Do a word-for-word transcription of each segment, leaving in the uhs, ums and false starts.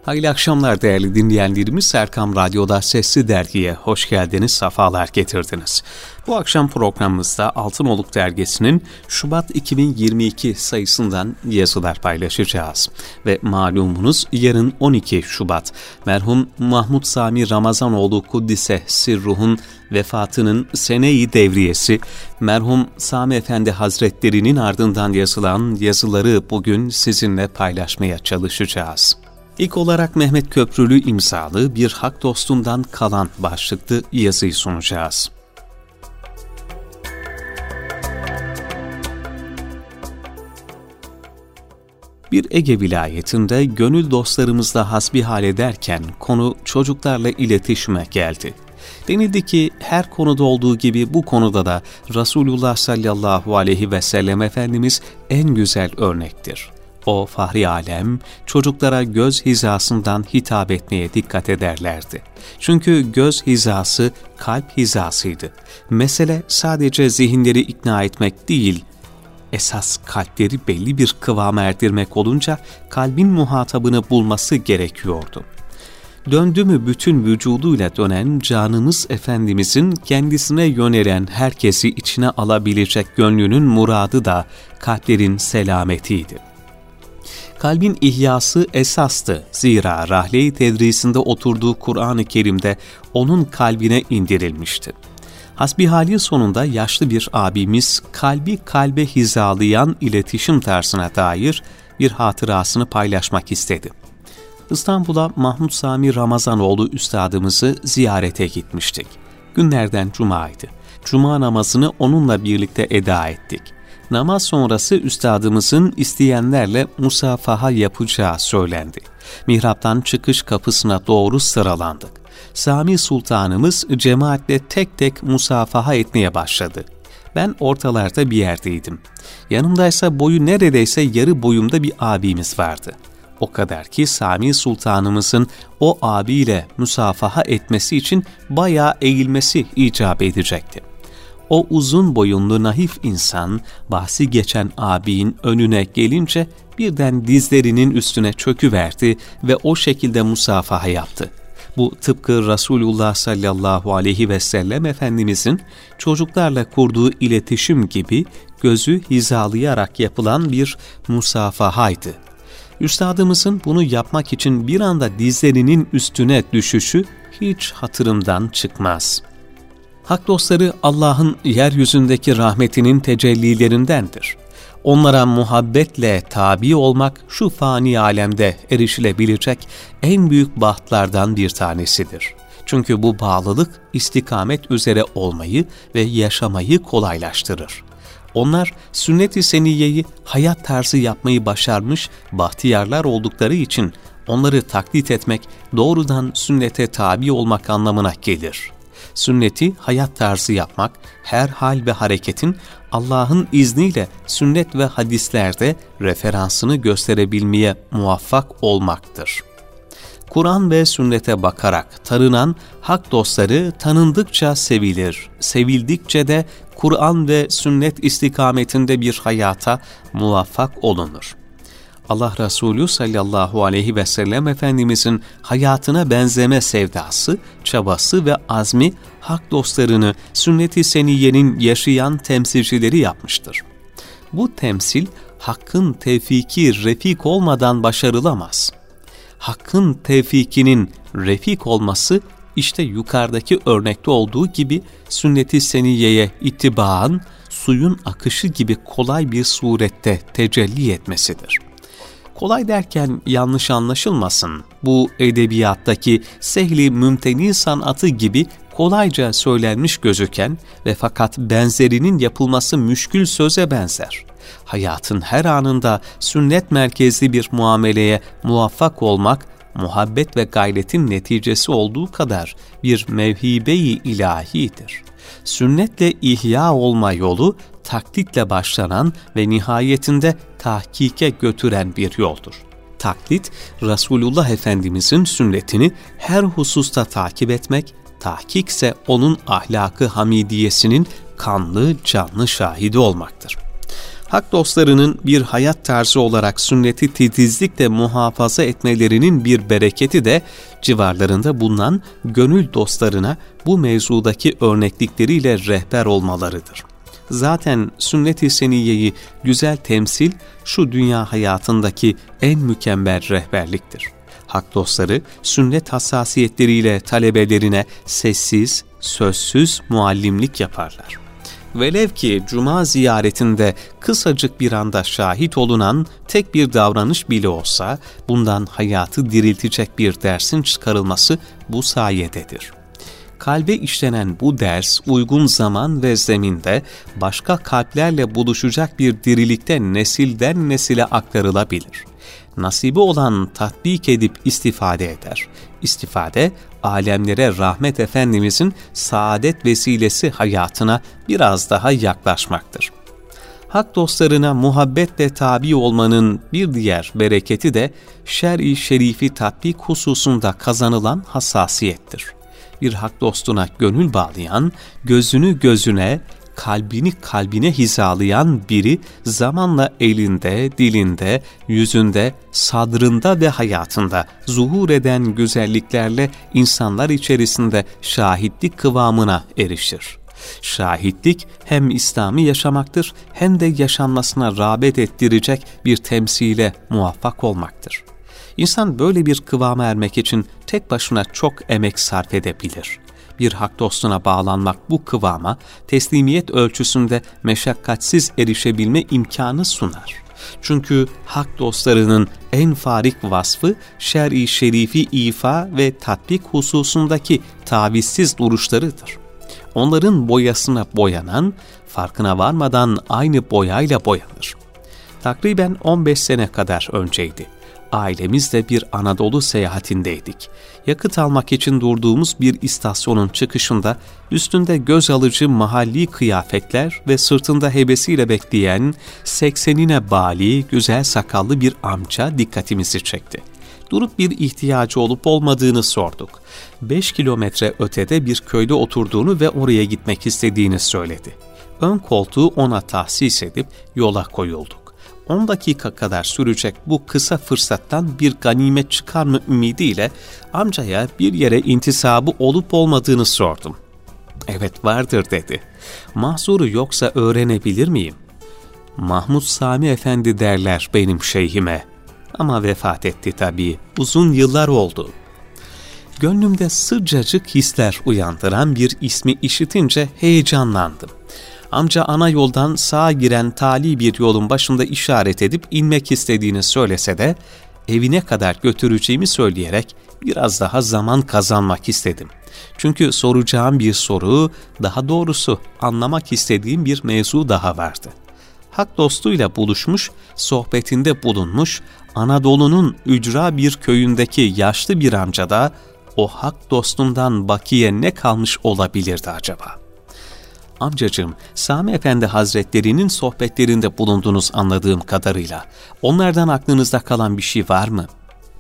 Hayırlı akşamlar değerli dinleyenlerimiz. Erkam Radyo'da Sesli Dergi'ye hoş geldiniz, sefalar getirdiniz. Bu akşam programımızda Altınoluk Dergisi'nin Şubat iki bin yirmi iki sayısından yazılar paylaşacağız. Ve malumunuz yarın on iki Şubat merhum Mahmud Sami Ramazanoğlu Kuddise Sirruh'un vefatının sene-i devriyesi, merhum Sami Efendi Hazretleri'nin ardından yazılan yazıları bugün sizinle paylaşmaya çalışacağız. İlk olarak Mehmet Köprülü imzalı Bir Hak Dostundan Kalan başlıklı yazıyı sunacağız. Bir Ege vilayetinde gönül dostlarımızla hasbihal ederken konu çocuklarla iletişime geldi. Denildi ki her konuda olduğu gibi bu konuda da Resulullah sallallahu aleyhi ve sellem Efendimiz en güzel örnektir. O fahri alem çocuklara göz hizasından hitap etmeye dikkat ederlerdi. Çünkü göz hizası kalp hizasıydı. Mesele sadece zihinleri ikna etmek değil, esas kalpleri belli bir kıvama erdirmek olunca kalbin muhatabını bulması gerekiyordu. Döndü mü bütün vücuduyla dönen canımız Efendimizin kendisine yönelen herkesi içine alabilecek gönlünün muradı da kalplerin selametiydi. Kalbin ihyası esastı. Zira rahle-i tedrisinde oturduğu Kur'an-ı Kerim'de onun kalbine indirilmişti. Hasbihali sonunda yaşlı bir abimiz kalbi kalbe hizalayan iletişim tarzına dair bir hatırasını paylaşmak istedi. İstanbul'a Mahmud Sami Ramazanoğlu üstadımızı ziyarete gitmiştik. Günlerden cumaydı. Cuma namazını onunla birlikte eda ettik. Namaz sonrası üstadımızın isteyenlerle musafaha yapacağı söylendi. Mihraptan çıkış kapısına doğru sıralandık. Sami Sultanımız cemaatle tek tek musafaha etmeye başladı. Ben ortalarda bir yerdeydim. Yanımdaysa boyu neredeyse yarı boyumda bir abimiz vardı. O kadar ki Sami Sultanımızın o abiyle musafaha etmesi için bayağı eğilmesi icap edecekti. O uzun boyunlu naif insan bahsi geçen abinin önüne gelince birden dizlerinin üstüne çöküverdi ve o şekilde musafaha yaptı. Bu tıpkı Resulullah sallallahu aleyhi ve sellem Efendimizin çocuklarla kurduğu iletişim gibi gözü hizalayarak yapılan bir musafahaydı. Üstadımızın bunu yapmak için bir anda dizlerinin üstüne düşüşü hiç hatırımdan çıkmaz. Hak dostları Allah'ın yeryüzündeki rahmetinin tecellilerindendir. Onlara muhabbetle tabi olmak şu fani alemde erişilebilecek en büyük bahtlardan bir tanesidir. Çünkü bu bağlılık istikamet üzere olmayı ve yaşamayı kolaylaştırır. Onlar sünnet-i seniyyeyi hayat tarzı yapmayı başarmış bahtiyarlar oldukları için onları taklit etmek doğrudan sünnete tabi olmak anlamına gelir. Sünneti hayat tarzı yapmak, her hal ve hareketin Allah'ın izniyle sünnet ve hadislerde referansını gösterebilmeye muvaffak olmaktır. Kur'an ve sünnete bakarak tanınan hak dostları tanındıkça sevilir, sevildikçe de Kur'an ve sünnet istikametinde bir hayata muvaffak olunur. Allah Resulü sallallahu aleyhi ve sellem Efendimizin hayatına benzeme sevdası, çabası ve azmi hak dostlarını sünnet-i seniyyenin yaşayan temsilcileri yapmıştır. Bu temsil hakkın tevfiki refik olmadan başarılamaz. Hakkın tevfikinin refik olması işte yukarıdaki örnekte olduğu gibi sünnet-i seniyyeye ittibaan suyun akışı gibi kolay bir surette tecelli etmesidir. Kolay derken yanlış anlaşılmasın. Bu edebiyattaki sehli mümteni sanatı gibi kolayca söylenmiş gözüken ve fakat benzerinin yapılması müşkül söze benzer. Hayatın her anında sünnet merkezli bir muameleye muvaffak olmak, muhabbet ve gayretin neticesi olduğu kadar bir mevhibe-i ilahidir. Sünnetle ihya olma yolu, taklitle başlanan ve nihayetinde tahkike götüren bir yoldur. Taklit, Resulullah Efendimizin sünnetini her hususta takip etmek, tahkik ise onun ahlakı hamidiyesinin kanlı canlı şahidi olmaktır. Hak dostlarının bir hayat tarzı olarak sünneti titizlikle muhafaza etmelerinin bir bereketi de civarlarında bulunan gönül dostlarına bu mevzudaki örneklikleriyle rehber olmalarıdır. Zaten sünnet-i seniyyeyi güzel temsil şu dünya hayatındaki en mükemmel rehberliktir. Hak dostları sünnet hassasiyetleriyle talebelerine sessiz, sözsüz muallimlik yaparlar. Velev ki cuma ziyaretinde kısacık bir anda şahit olunan tek bir davranış bile olsa bundan hayatı diriltecek bir dersin çıkarılması bu sayededir. Kalbe işlenen bu ders uygun zaman ve zeminde başka kalplerle buluşacak bir dirilikte nesilden nesile aktarılabilir. Nasibi olan tatbik edip istifade eder. İstifade, alemlere rahmet Efendimizin saadet vesilesi hayatına biraz daha yaklaşmaktır. Hak dostlarına muhabbetle tabi olmanın bir diğer bereketi de şer-i şerifi tatbik hususunda kazanılan hassasiyettir. Bir hak dostuna gönül bağlayan, gözünü gözüne, kalbini kalbine hizalayan biri zamanla elinde, dilinde, yüzünde, sadrında ve hayatında zuhur eden güzelliklerle insanlar içerisinde şahitlik kıvamına erişir. Şahitlik hem İslam'ı yaşamaktır hem de yaşanmasına rağbet ettirecek bir temsile muvaffak olmaktır. İnsan böyle bir kıvama ermek için tek başına çok emek sarf edebilir. Bir hak dostuna bağlanmak bu kıvama teslimiyet ölçüsünde meşakkatsiz erişebilme imkanı sunar. Çünkü hak dostlarının en farik vasfı şer-i şerifi ifa ve tatbik hususundaki tavizsiz duruşlarıdır. Onların boyasına boyanan, farkına varmadan aynı boyayla boyanır. Takriben on beş sene kadar önceydi. Ailemizle bir Anadolu seyahatindeydik. Yakıt almak için durduğumuz bir istasyonun çıkışında üstünde göz alıcı mahalli kıyafetler ve sırtında hebesiyle bekleyen seksenine bali güzel sakallı bir amca dikkatimizi çekti. Durup bir ihtiyacı olup olmadığını sorduk. Beş kilometre ötede bir köyde oturduğunu ve oraya gitmek istediğini söyledi. Ön koltuğu ona tahsis edip yola koyulduk. on dakika kadar sürecek bu kısa fırsattan bir ganimet çıkar mı ümidiyle amcaya bir yere intisabı olup olmadığını sordum. Evet vardır dedi. Mahzuru yoksa öğrenebilir miyim? Mahmud Sami Efendi derler benim şeyhime. Ama vefat etti tabii. Uzun yıllar oldu. Gönlümde sıcacık hisler uyandıran bir ismi işitince heyecanlandım. Amca ana yoldan sağa giren tali bir yolun başında işaret edip inmek istediğini söylese de evine kadar götüreceğimi söyleyerek biraz daha zaman kazanmak istedim. Çünkü soracağım bir soru, daha doğrusu anlamak istediğim bir mevzu daha vardı. Hak dostuyla buluşmuş, sohbetinde bulunmuş, Anadolu'nun ücra bir köyündeki yaşlı bir amcada o hak dostundan bakiye ne kalmış olabilirdi acaba? Amcacığım, Sami Efendi Hazretleri'nin sohbetlerinde bulundunuz anladığım kadarıyla. Onlardan aklınızda kalan bir şey var mı?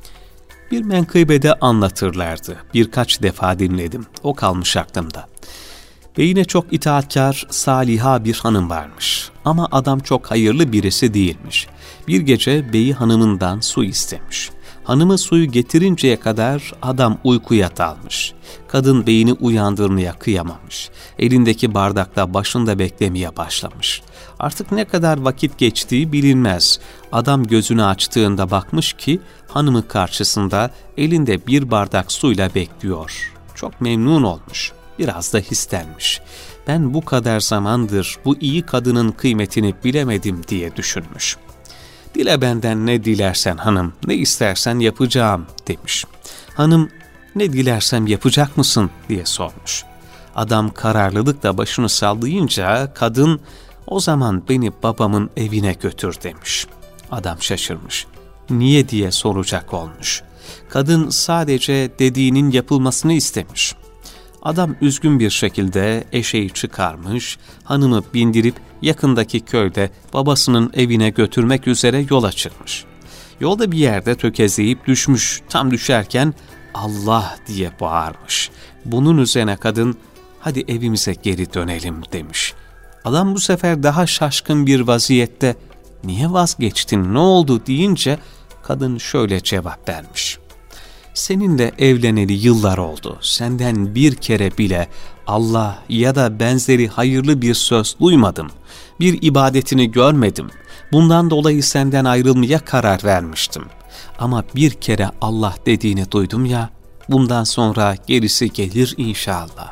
Bir menkıbede anlatırlardı. Birkaç defa dinledim. O kalmış aklımda. Beyine çok itaatkar, saliha bir hanım varmış. Ama adam çok hayırlı birisi değilmiş. Bir gece beyi hanımından su istemiş. Hanımı suyu getirinceye kadar adam uykuya dalmış. Kadın beyini uyandırmaya kıyamamış. Elindeki bardakla başında beklemeye başlamış. Artık ne kadar vakit geçtiği bilinmez. Adam gözünü açtığında bakmış ki hanımı karşısında elinde bir bardak suyla bekliyor. Çok memnun olmuş. Biraz da hislenmiş. Ben bu kadar zamandır bu iyi kadının kıymetini bilemedim diye düşünmüş. Dile benden ne dilersen hanım, ne istersen yapacağım demiş. Hanım, ne dilersem yapacak mısın diye sormuş. Adam kararlılıkla başını sallayınca kadın, o zaman beni babamın evine götür demiş. Adam şaşırmış. Niye diye soracak olmuş. Kadın sadece dediğinin yapılmasını istemiş. Adam üzgün bir şekilde eşeği çıkarmış, hanımı bindirip yakındaki köyde babasının evine götürmek üzere yola çıkmış. Yolda bir yerde tökezleyip düşmüş, tam düşerken Allah diye bağırmış. Bunun üzerine kadın, hadi evimize geri dönelim demiş. Adam bu sefer daha şaşkın bir vaziyette "Niye vazgeçtin, ne oldu?" deyince kadın şöyle cevap vermiş: "Seninle evleneli yıllar oldu. Senden bir kere bile Allah ya da benzeri hayırlı bir söz duymadım. Bir ibadetini görmedim. Bundan dolayı senden ayrılmaya karar vermiştim. Ama bir kere Allah dediğini duydum ya, bundan sonra gerisi gelir inşallah."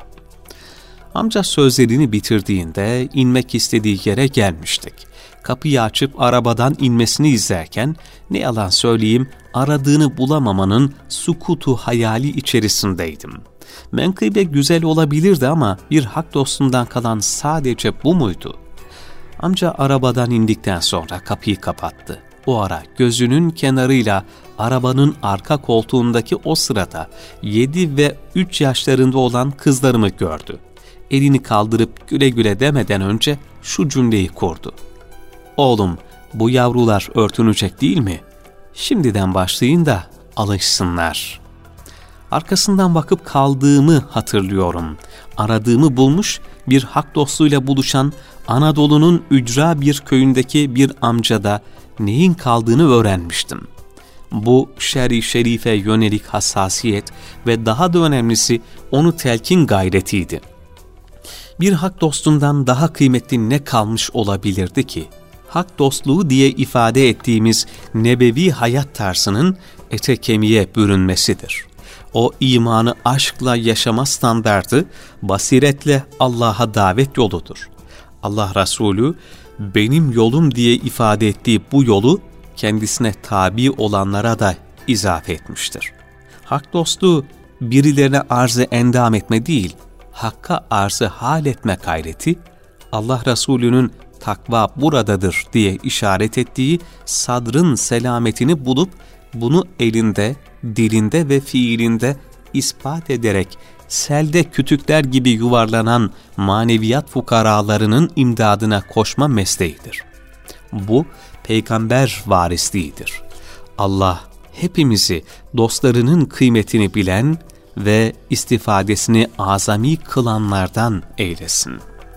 Amca sözlerini bitirdiğinde inmek istediği yere gelmiştik. Kapıyı açıp arabadan inmesini izlerken ne yalan söyleyeyim aradığını bulamamanın sukutu hayali içerisindeydim. Menkıbe güzel olabilirdi ama bir hak dostundan kalan sadece bu muydu? Amca arabadan indikten sonra kapıyı kapattı. O ara gözünün kenarıyla arabanın arka koltuğundaki o sırada yedi ve üç yaşlarında olan kızlarımı gördü. Elini kaldırıp güle güle demeden önce şu cümleyi kurdu: "Oğlum, bu yavrular örtünecek değil mi? Şimdiden başlayın da alışsınlar." Arkasından bakıp kaldığımı hatırlıyorum. Aradığımı bulmuş, bir hak dostuyla buluşan Anadolu'nun ücra bir köyündeki bir amcada neyin kaldığını öğrenmiştim. Bu şer-i şerife yönelik hassasiyet ve daha da önemlisi onu telkin gayretiydi. Bir hak dostundan daha kıymetli ne kalmış olabilirdi ki? Hak dostluğu diye ifade ettiğimiz nebevi hayat tarzının ete kemiğe bürünmesidir. O imanı aşkla yaşama standardı, basiretle Allah'a davet yoludur. Allah Resulü benim yolum diye ifade ettiği bu yolu kendisine tabi olanlara da izafe etmiştir. Hak dostluğu birilerine arz-ı endam etme değil, hakka arz-ı hal etme gayreti, Allah Resulü'nün takva buradadır diye işaret ettiği sadrın selametini bulup bunu elinde, dilinde ve fiilinde ispat ederek selde kütükler gibi yuvarlanan maneviyat fukaralarının imdadına koşma mesleğidir. Bu peygamber varisliğidir. Allah hepimizi dostlarının kıymetini bilen ve istifadesini azami kılanlardan eylesin.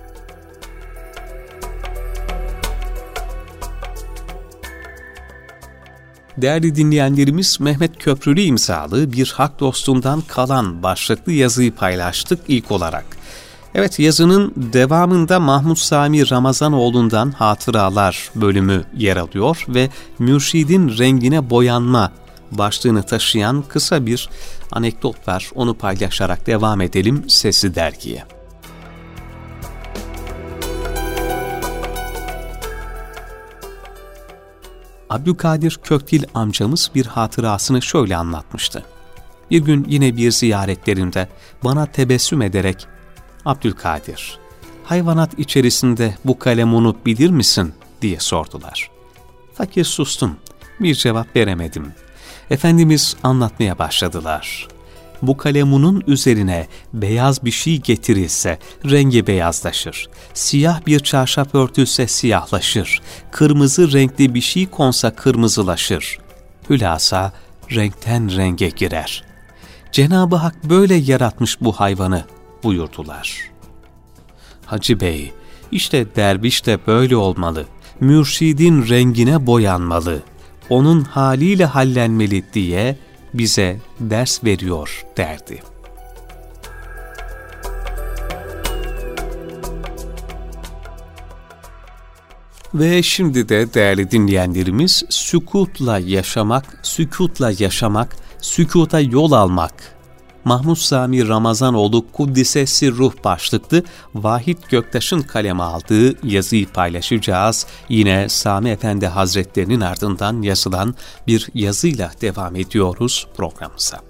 Değerli dinleyenlerimiz, Mehmet Köprülü imzalı Bir Hak Dostundan Kalan başlıklı yazıyı paylaştık ilk olarak. Evet, yazının devamında Mahmud Sami Ramazanoğlu'ndan Hatıralar bölümü yer alıyor ve Mürşidin Rengine Boyanma başlığını taşıyan kısa bir anekdot var. Onu paylaşarak devam edelim Sesli Dergi'ye. Abdülkadir Köktil amcamız bir hatırasını şöyle anlatmıştı. Bir gün yine bir ziyaretlerinde bana tebessüm ederek "Abdülkadir, hayvanat içerisinde bu kalemunu bilir misin?" diye sordular. Fakir sustum, bir cevap veremedim. Efendimiz anlatmaya başladılar. Bu kalemunun üzerine beyaz bir şey getirilse rengi beyazlaşır. Siyah bir çarşaf örtülse siyahlaşır. Kırmızı renkli bir şey konsa kırmızılaşır. Hülasa renkten renge girer. Cenab-ı Hak böyle yaratmış bu hayvanı buyurdular. Hacı Bey, işte derviş de böyle olmalı. Mürşidin rengine boyanmalı. Onun haliyle hallenmeli diye bize ders veriyor derdi. Ve şimdi de değerli dinleyenlerimiz, sükutla yaşamak, sükutla yaşamak, sükuta yol almak. Mahmud Sami Ramazanoğlu Kuddise Sirruh başlıklı Vahit Göktaş'ın kaleme aldığı yazıyı paylaşacağız. Yine Sami Efendi Hazretlerinin ardından yazılan bir yazıyla devam ediyoruz programımıza.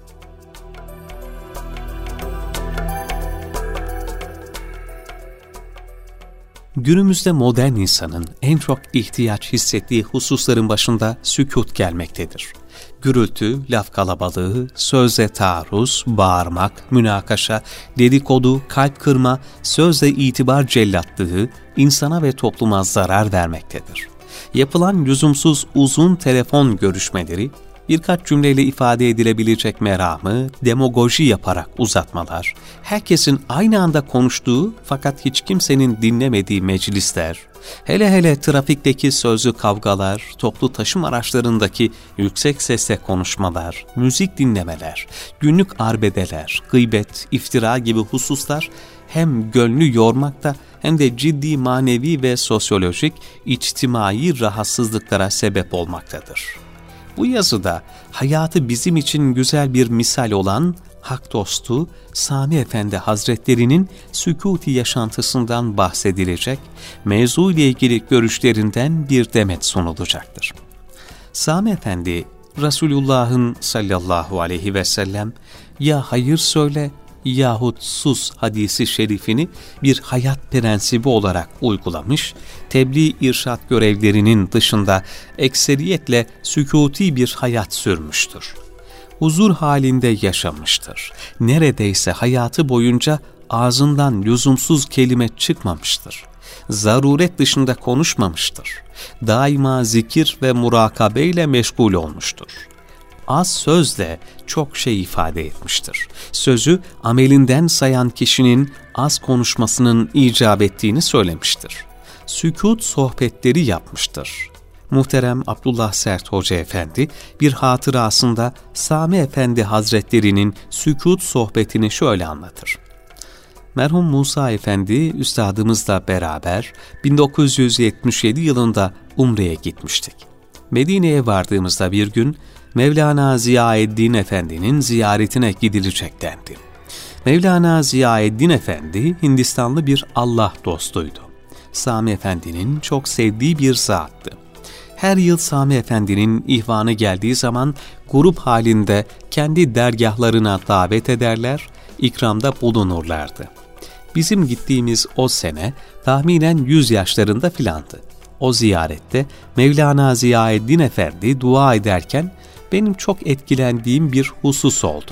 Günümüzde modern insanın en çok ihtiyaç hissettiği hususların başında sükût gelmektedir. Gürültü, laf kalabalığı, sözle taarruz, bağırmak, münakaşa, dedikodu, kalp kırma, sözle itibar cellatlığı insana ve topluma zarar vermektedir. Yapılan lüzumsuz uzun telefon görüşmeleri, birkaç cümleyle ifade edilebilecek meramı demagoji yaparak uzatmalar, herkesin aynı anda konuştuğu fakat hiç kimsenin dinlemediği meclisler, hele hele trafikteki sözlü kavgalar, toplu taşıma araçlarındaki yüksek sesle konuşmalar, müzik dinlemeler, günlük arbedeler, gıybet, iftira gibi hususlar hem gönlü yormakta hem de ciddi manevi ve sosyolojik, içtimai rahatsızlıklara sebep olmaktadır. Bu yazıda hayatı bizim için güzel bir misal olan hak dostu Sami Efendi Hazretleri'nin sükûti yaşantısından bahsedilecek, mevzu ile ilgili görüşlerinden bir demet sunulacaktır. Sami Efendi, Resulullah'ın sallallahu aleyhi ve sellem ya hayır söyle yahut sus hadisi şerifini bir hayat prensibi olarak uygulamış, tebliğ irşat görevlerinin dışında ekseriyetle sükûti bir hayat sürmüştür. Huzur halinde yaşamıştır. Neredeyse hayatı boyunca ağzından lüzumsuz kelime çıkmamıştır. Zaruret dışında konuşmamıştır. Daima zikir ve murakabeyle meşgul olmuştur. Az sözle çok şey ifade etmiştir. Sözü amelinden sayan kişinin az konuşmasının icap ettiğini söylemiştir. Sükût sohbetleri yapmıştır. Muhterem Abdullah Sert Hoca Efendi bir hatırasında Sami Efendi Hazretleri'nin sükût sohbetini şöyle anlatır. Merhum Musa Efendi üstadımızla beraber bin dokuz yüz yetmiş yedi yılında Umre'ye gitmiştik. Medine'ye vardığımızda bir gün Mevlana Ziyaeddin Efendi'nin ziyaretine gidilecek dendi. Mevlana Ziyaeddin Efendi Hindistanlı bir Allah dostuydu. Sami Efendi'nin çok sevdiği bir zattı. Her yıl Sami Efendi'nin ihvanı geldiği zaman grup halinde kendi dergahlarına davet ederler, ikramda bulunurlardı. Bizim gittiğimiz o sene tahminen yüz yaşlarında filandı. O ziyarette Mevlana Ziyaeddin Efendi dua ederken benim çok etkilendiğim bir husus oldu.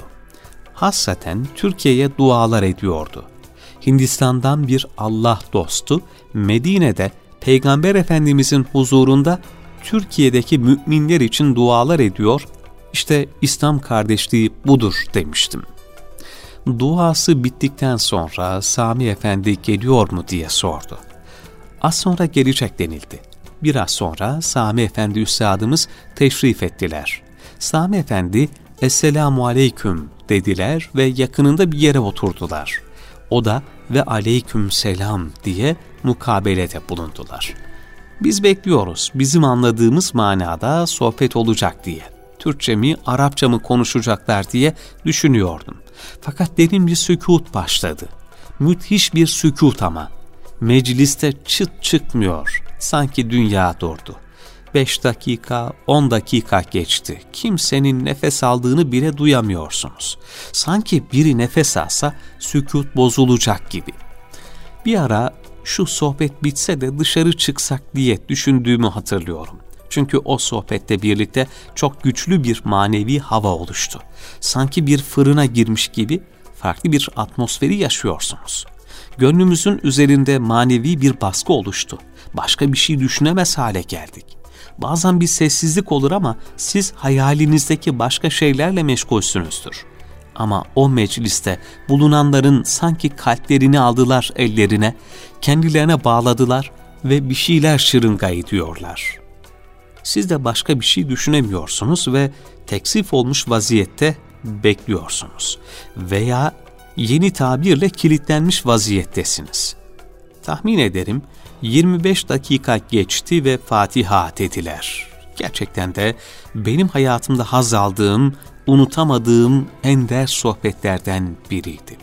Hassaten Türkiye'ye dualar ediyordu. Hindistan'dan bir Allah dostu Medine'de Peygamber Efendimizin huzurunda Türkiye'deki müminler için dualar ediyor, işte İslam kardeşliği budur demiştim. Duası bittikten sonra Sami Efendi geliyor mu diye sordu. Az sonra gelecek denildi. Biraz sonra Sami Efendi üstadımız teşrif ettiler. Sami Efendi, "Esselamu aleyküm" dediler ve yakınında bir yere oturdular. O da "Ve aleyküm selam" diye mukabelede bulundular. Biz bekliyoruz, bizim anladığımız manada sohbet olacak diye. Türkçe mi, Arapça mı konuşacaklar diye düşünüyordum. Fakat derin bir sükût başladı. Müthiş bir sükût ama. Mecliste çıt çıkmıyor. Sanki dünya durdu. Beş dakika, on dakika geçti. Kimsenin nefes aldığını bile duyamıyorsunuz. Sanki biri nefes alsa sükût bozulacak gibi. Bir ara şu sohbet bitse de dışarı çıksak diye düşündüğümü hatırlıyorum. Çünkü o sohbette birlikte çok güçlü bir manevi hava oluştu. Sanki bir fırına girmiş gibi farklı bir atmosferi yaşıyorsunuz. Gönlümüzün üzerinde manevi bir baskı oluştu. Başka bir şey düşünemez hale geldik. Bazen bir sessizlik olur ama siz hayalinizdeki başka şeylerle meşgulsünüzdür. Ama o mecliste bulunanların sanki kalplerini aldılar ellerine, kendilerine bağladılar ve bir şeyler şırınga ediyorlar. Siz de başka bir şey düşünemiyorsunuz ve teksif olmuş vaziyette bekliyorsunuz. Veya yeni tabirle kilitlenmiş vaziyettesiniz. Tahmin ederim yirmi beş dakika geçti ve Fatiha dediler. Gerçekten de benim hayatımda haz aldığım, unutamadığım ender sohbetlerden biriydi.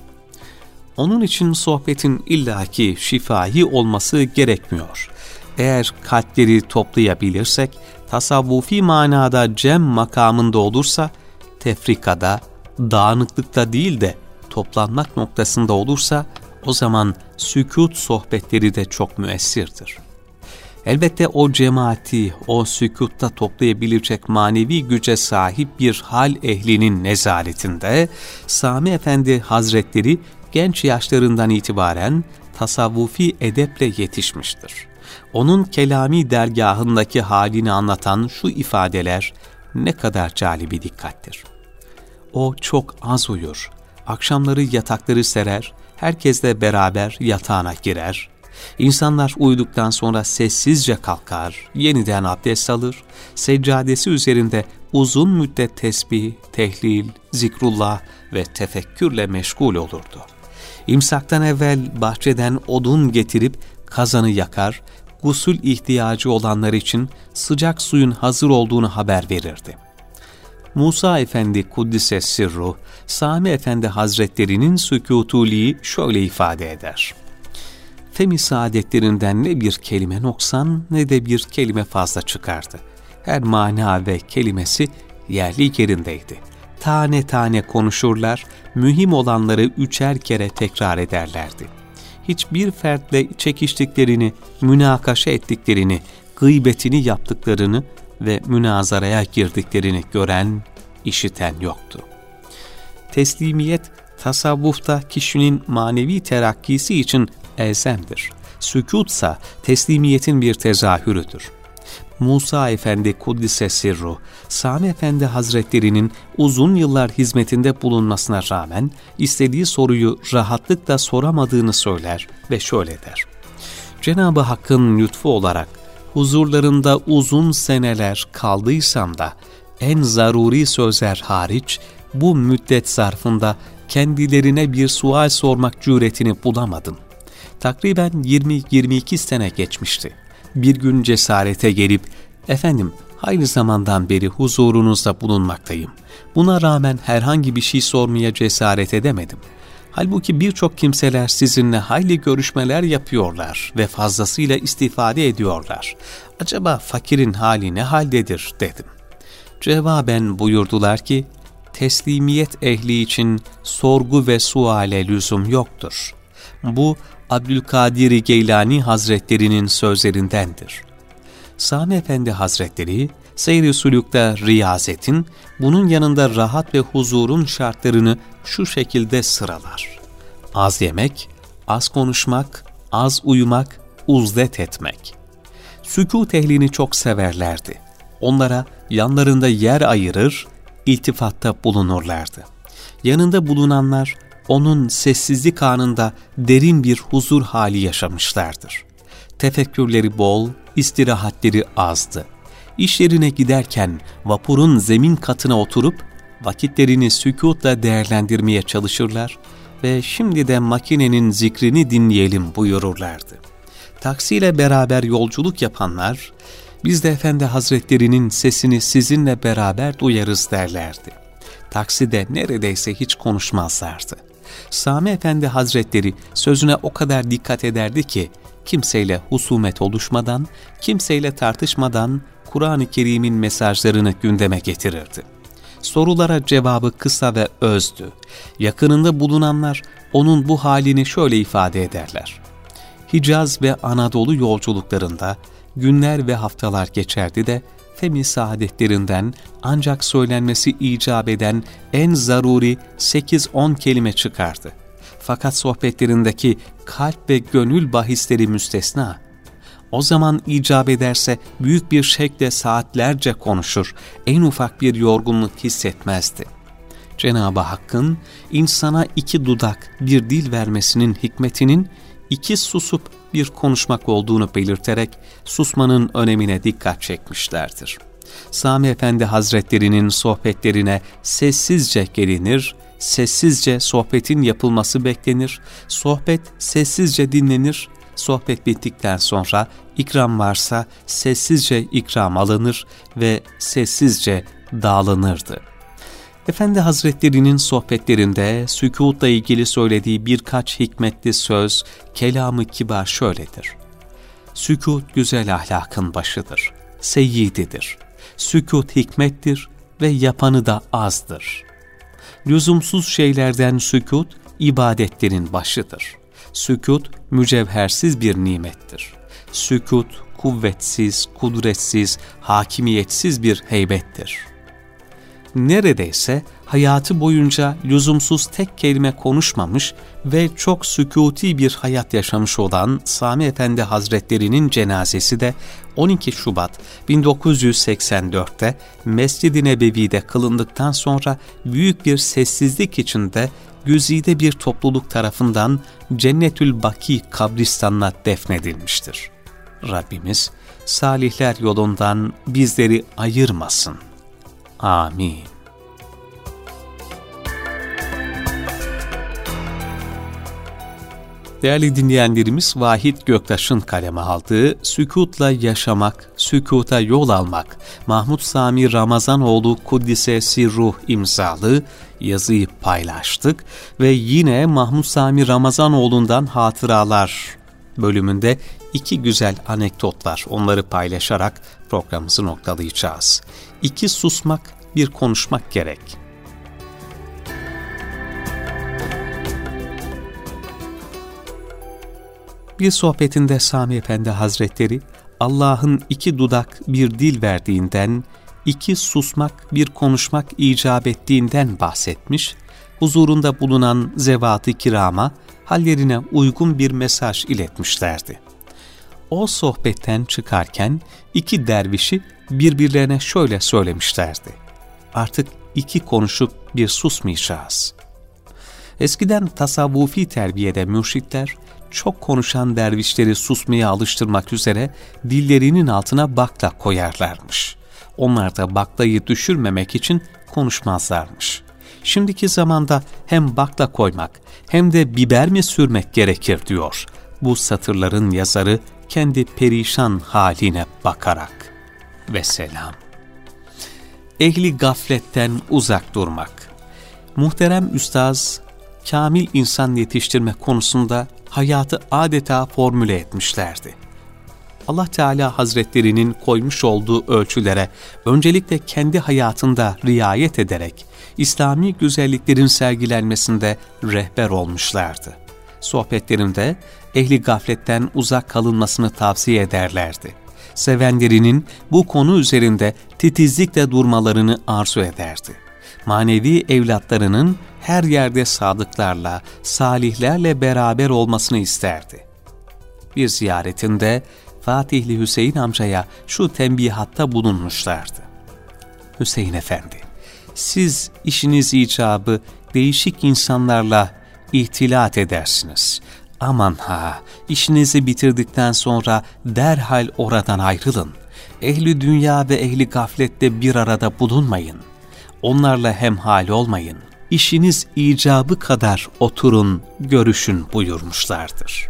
Onun için sohbetin illaki şifahi olması gerekmiyor. Eğer kalpleri toplayabilirsek, tasavvufi manada cem makamında olursa, tefrikada, dağınıklıkta değil de toplanmak noktasında olursa, o zaman sükût sohbetleri de çok müessirdir. Elbette o cemaati, o sükûtta toplayabilecek manevi güce sahip bir hal ehlinin nezaretinde, Sami Efendi Hazretleri genç yaşlarından itibaren tasavvufi edeple yetişmiştir. Onun kelami dergahındaki halini anlatan şu ifadeler ne kadar cali bir dikkattir. O çok az uyur, akşamları yatakları serer, herkesle beraber yatağına girer. İnsanlar uyuduktan sonra sessizce kalkar, yeniden abdest alır, seccadesi üzerinde uzun müddet tesbih, tehlil, zikrullah ve tefekkürle meşgul olurdu. İmsaktan evvel bahçeden odun getirip kazanı yakar, gusül ihtiyacı olanlar için sıcak suyun hazır olduğunu haber verirdi. Musa Efendi Kuddise Sirruh, Sami Efendi Hazretleri'nin sükutuliği şöyle ifade eder. Femi saadetlerinden ne bir kelime noksan ne de bir kelime fazla çıkardı. Her mana ve kelimesi yerli yerindeydi. Tane tane konuşurlar, mühim olanları üçer kere tekrar ederlerdi. Hiçbir fertle çekiştiklerini, münakaşa ettiklerini, gıybetini yaptıklarını ve münazaraya girdiklerini gören, işiten yoktu. Teslimiyet, tasavvufta kişinin manevi terakkisi için elzemdir. Sükûtsa teslimiyetin bir tezahürüdür. Musa Efendi Kuddise Sirruh, Sami Efendi Hazretleri'nin uzun yıllar hizmetinde bulunmasına rağmen istediği soruyu rahatlıkla soramadığını söyler ve şöyle der. Cenab-ı Hakk'ın lütfu olarak huzurlarında uzun seneler kaldıysam da en zaruri sözler hariç bu müddet zarfında kendilerine bir sual sormak cüretini bulamadım. Takriben yirmi yirmi iki sene geçmişti. Bir gün cesarete gelip, efendim hayli zamandan beri huzurunuzda bulunmaktayım. Buna rağmen herhangi bir şey sormaya cesaret edemedim. Halbuki birçok kimseler sizinle hayli görüşmeler yapıyorlar ve fazlasıyla istifade ediyorlar. Acaba fakirin hali ne haldedir dedim. Cevaben buyurdular ki, teslimiyet ehli için sorgu ve suale lüzum yoktur. Bu Abdülkadir Geylani Hazretleri'nin sözlerindendir. Sami Efendi Hazretleri, seyr-i sülûkta riyazetin, bunun yanında rahat ve huzurun şartlarını şu şekilde sıralar. Az yemek, az konuşmak, az uyumak, uzdet etmek. Sükût ehlini çok severlerdi. Onlara yanlarında yer ayırır, iltifatta bulunurlardı. Yanında bulunanlar, onun sessizlik anında derin bir huzur hali yaşamışlardır. Tefekkürleri bol, istirahatleri azdı. İş yerine giderken vapurun zemin katına oturup vakitlerini sükûtla değerlendirmeye çalışırlar ve şimdi de makinenin zikrini dinleyelim buyururlardı. Taksiyle beraber yolculuk yapanlar, biz de Efendi Hazretleri'nin sesini sizinle beraber duyarız derlerdi. Takside neredeyse hiç konuşmazlardı. Sami Efendi Hazretleri sözüne o kadar dikkat ederdi ki, kimseyle husumet oluşmadan, kimseyle tartışmadan Kur'an-ı Kerim'in mesajlarını gündeme getirirdi. Sorulara cevabı kısa ve özdü. Yakınında bulunanlar onun bu halini şöyle ifade ederler. Hicaz ve Anadolu yolculuklarında günler ve haftalar geçerdi de femi saadetlerinden ancak söylenmesi icap eden en zaruri sekiz on kelime çıkardı. Fakat sohbetlerindeki kalp ve gönül bahisleri müstesna. O zaman icap ederse büyük bir şekle saatlerce konuşur, en ufak bir yorgunluk hissetmezdi. Cenab-ı Hakk'ın insana iki dudak, bir dil vermesinin hikmetinin iki susup bir konuşmak olduğunu belirterek susmanın önemine dikkat çekmişlerdir. Sami Efendi Hazretleri'nin sohbetlerine sessizce gelinir, sessizce sohbetin yapılması beklenir, sohbet sessizce dinlenir, sohbet bittikten sonra ikram varsa sessizce ikram alınır ve sessizce dağılınırdı. Efendi Hazretleri'nin sohbetlerinde sükûtla ilgili söylediği birkaç hikmetli söz, kelamı kibar şöyledir. Sükût güzel ahlakın başıdır, seyyididir. Sükût hikmettir ve yapanı da azdır. Lüzumsuz şeylerden sükût, ibadetlerin başıdır. Sükût, mücevhersiz bir nimettir. Sükût, kuvvetsiz, kudretsiz, hakimiyetsiz bir heybettir. Neredeyse hayatı boyunca lüzumsuz tek kelime konuşmamış ve çok sükûti bir hayat yaşamış olan Sami Efendi Hazretleri'nin cenazesi de on iki Şubat bin dokuz yüz seksen dört'te Mescid-i Nebevi'de kılındıktan sonra büyük bir sessizlik içinde güzide bir topluluk tarafından Cennetül Baki kabristanına defnedilmiştir. Rabbimiz salihler yolundan bizleri ayırmasın. Amin. Değerli dinleyenlerimiz, Vahit Göktaş'ın kaleme aldığı Sükûtla Yaşamak, Sükûta Yol Almak, Mahmud Sami Ramazanoğlu Kuddise Sirruh imzalı yazıyı paylaştık ve yine Mahmud Sami Ramazanoğlu'ndan hatıralar bölümünde iki güzel anekdot var. Onları paylaşarak programımızı noktalayacağız. İki susmak, bir konuşmak gerek. Bir sohbetinde Sami Efendi Hazretleri, Allah'ın iki dudak bir dil verdiğinden, iki susmak bir konuşmak icap ettiğinden bahsetmiş, huzurunda bulunan zevat-ı kirama hallerine uygun bir mesaj iletmişlerdi. O sohbetten çıkarken iki dervişi birbirlerine şöyle söylemişlerdi: artık iki konuşup bir susmayacağız. Eskiden tasavvufi terbiyede mürşitler, çok konuşan dervişleri susmaya alıştırmak üzere dillerinin altına bakla koyarlarmış. Onlar da baklayı düşürmemek için konuşmazlarmış. Şimdiki zamanda hem bakla koymak hem de biber mi sürmek gerekir diyor bu satırların yazarı kendi perişan haline bakarak. Vesselam. Ehli gafletten uzak durmak. Muhterem Üstaz, kamil insan yetiştirme konusunda hayatı adeta formüle etmişlerdi. Allah Teala Hazretlerinin koymuş olduğu ölçülere öncelikle kendi hayatında riayet ederek İslami güzelliklerin sergilenmesinde rehber olmuşlardı. Sohbetlerinde ehli gafletten uzak kalınmasını tavsiye ederlerdi. Sevenlerinin bu konu üzerinde titizlikle durmalarını arzu ederdi. Manevi evlatlarının her yerde sadıklarla, salihlerle beraber olmasını isterdi. Bir ziyaretinde Fatihli Hüseyin amcaya şu tembihatta bulunmuşlardı: Hüseyin Efendi, siz işiniz icabı değişik insanlarla ihtilat edersiniz. Aman ha, işinizi bitirdikten sonra derhal oradan ayrılın. Ehli dünya ve ehli gaflette bir arada bulunmayın. Onlarla hemhal olmayın. İşiniz icabı kadar oturun, görüşün buyurmuşlardır.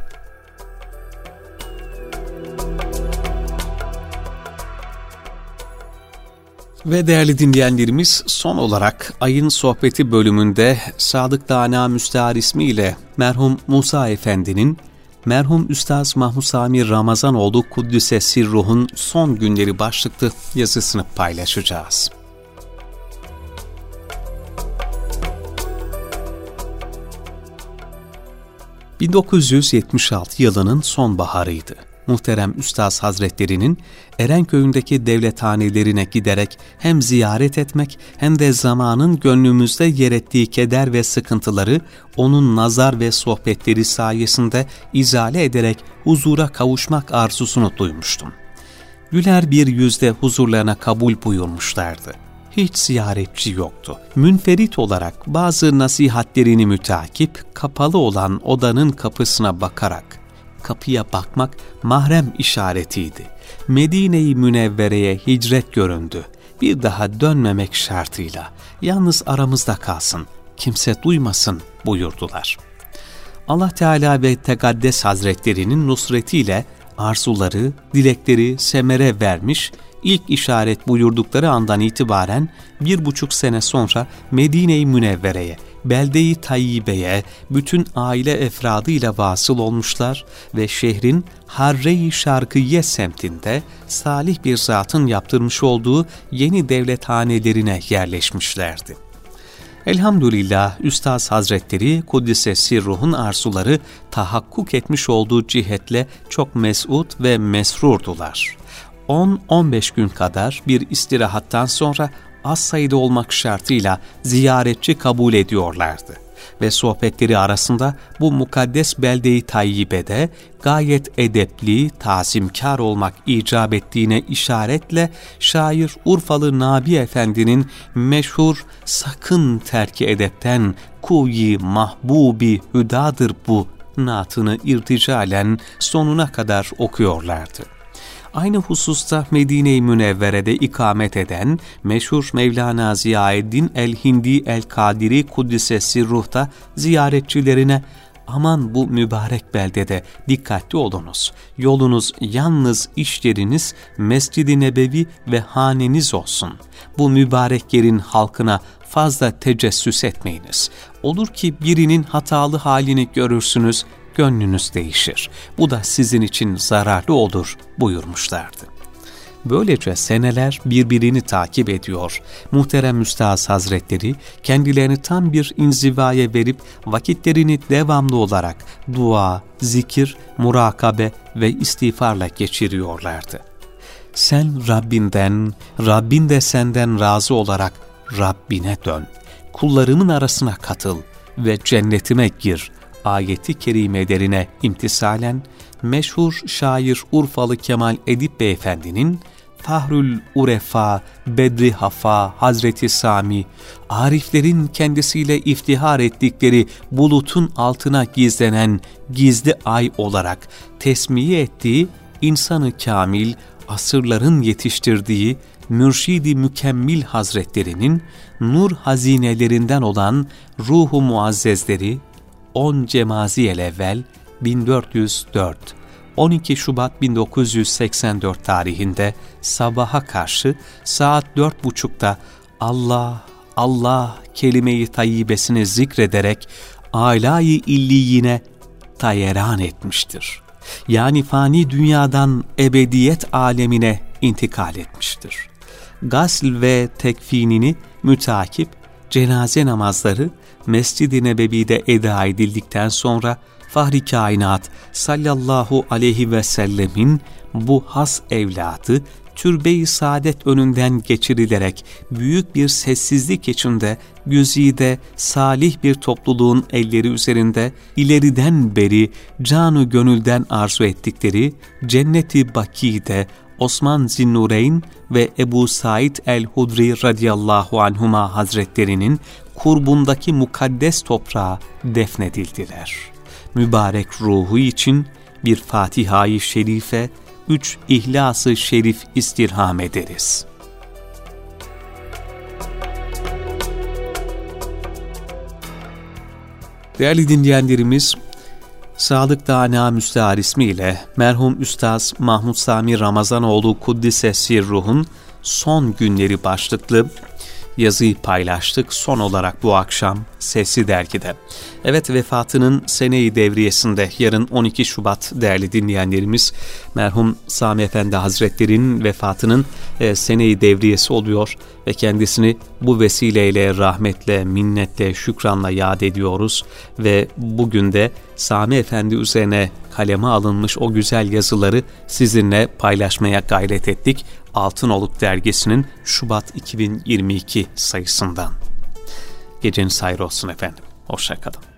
Ve değerli dinleyenlerimiz, son olarak ayın sohbeti bölümünde Sadık Dana Müstehar ismiyle merhum Musa Efendi'nin merhum Üstaz Mahmud Sami Ramazanoğlu Kuddise Sirruh'un son günleri başlıklı yazısını paylaşacağız. bin dokuz yüz yetmiş altı yılının sonbaharıydı. Muhterem Üstaz Hazretleri'nin Erenköy'ündeki devlethanelerine giderek hem ziyaret etmek hem de zamanın gönlümüzde yer ettiği keder ve sıkıntıları onun nazar ve sohbetleri sayesinde izale ederek huzura kavuşmak arzusunu duymuştum. Güler bir yüzle huzurlarına kabul buyurmuşlardı. Hiç ziyaretçi yoktu. Münferit olarak bazı nasihatlerini mütakip kapalı olan odanın kapısına bakarak, kapıya bakmak mahrem işaretiydi. Medine-i Münevvere'ye hicret göründü. Bir daha dönmemek şartıyla, yalnız aramızda kalsın, kimse duymasın buyurdular. Allah Teala ve Tekaddes Hazretleri'nin nusretiyle arzuları, dilekleri semere vermiş, ilk işaret buyurdukları andan itibaren bir buçuk sene sonra Medine-i Münevvere'ye, Belde-i Tayyibe'ye bütün aile efradıyla vasıl olmuşlar ve şehrin Harre-i Şarkiye semtinde salih bir zatın yaptırmış olduğu yeni devlethanelerine yerleşmişlerdi. Elhamdülillah Üstaz Hazretleri Kuddise Sirruh'un arzuları tahakkuk etmiş olduğu cihetle çok mes'ud ve mesrurdular. on on beş gün kadar bir istirahattan sonra az sayıda olmak şartıyla ziyaretçi kabul ediyorlardı. Ve sohbetleri arasında bu mukaddes belde-i Tayyibe'de gayet edepli, tazimkar olmak icap ettiğine işaretle şair Urfalı Nabi Efendi'nin meşhur "Sakın terki edepten, kuyi mahbubi hüdadır bu" naatını irticalen sonuna kadar okuyorlardı. Aynı hususta Medine-i Münevvere'de ikamet eden meşhur Mevlana Ziyaeddin el-Hindi el-Kadiri Kuddisesi Ruh'ta ziyaretçilerine "Aman bu mübarek beldede dikkatli olunuz. Yolunuz yalnız iş yeriniz, Mescid-i Nebevi ve haneniz olsun. Bu mübarek yerin halkına fazla tecessüs etmeyiniz. Olur ki birinin hatalı halini görürsünüz, gönlünüz değişir. Bu da sizin için zararlı olur" buyurmuşlardı. Böylece seneler birbirini takip ediyor. Muhterem Üstaz Hazretleri kendilerini tam bir inzivaya verip vakitlerini devamlı olarak dua, zikir, murakabe ve istiğfarla geçiriyorlardı. Sen Rabbinden, Rabbin de senden razı olarak Rabbine dön. Kullarımın arasına katıl ve cennetime gir ayeti kerimelerine imtisalen meşhur şair Urfalı Kemal Edip Beyefendi'nin Fahrül Urefa, Bedri Hafa, Hazreti Sami, ariflerin kendisiyle iftihar ettikleri bulutun altına gizlenen gizli ay olarak tesmiye ettiği insanı kamil, asırların yetiştirdiği Mürşid-i Mükemmil Hazretlerinin nur hazinelerinden olan Ruh-u Muazzezleri on Cemaziyel evvel bin dört yüz dört, on iki Şubat bin dokuz yüz seksen dört tarihinde sabaha karşı saat dört buçukta Allah, Allah kelime-i tayyibesini zikrederek âlâ-i illiyine tayeran etmiştir. Yani fani dünyadan ebediyet alemine intikal etmiştir. Gasl ve tekfinini mütakip cenaze namazları Mescid-i Nebevi'de eda edildikten sonra Fahri Kainat sallallahu aleyhi ve sellemin bu has evladı türbe-i saadet önünden geçirilerek büyük bir sessizlik içinde güzide salih bir topluluğun elleri üzerinde ileriden beri canı gönülden arzu ettikleri Cennet-i Baki'de Osman Zinnureyn ve Ebu Said el-Hudri radıyallahu anhuma hazretlerinin kurbundaki mukaddes toprağa defnedildiler. Mübarek ruhu için bir Fatiha-i Şerife, üç İhlas-ı Şerif istirham ederiz. Değerli dinleyenlerimiz, Sadık Dana Müstehar ismiyle merhum Üstaz Mahmud Sami Ramazanoğlu Kuddisesi Ruh'un son günleri başlıklı yazıyı paylaştık son olarak bu akşam Sesli Dergi'de. Evet, vefatının sene-i devriyesinde yarın on iki Şubat değerli dinleyenlerimiz, merhum Sami Efendi Hazretleri'nin vefatının e, sene-i devriyesi oluyor ve kendisini bu vesileyle rahmetle, minnetle, şükranla yad ediyoruz ve bugün de Sami Efendi üzerine kaleme alınmış o güzel yazıları sizinle paylaşmaya gayret ettik. Altınoluk dergisinin Şubat iki bin yirmi iki sayısından. Geceniz hayır olsun efendim. Hoşça kalın.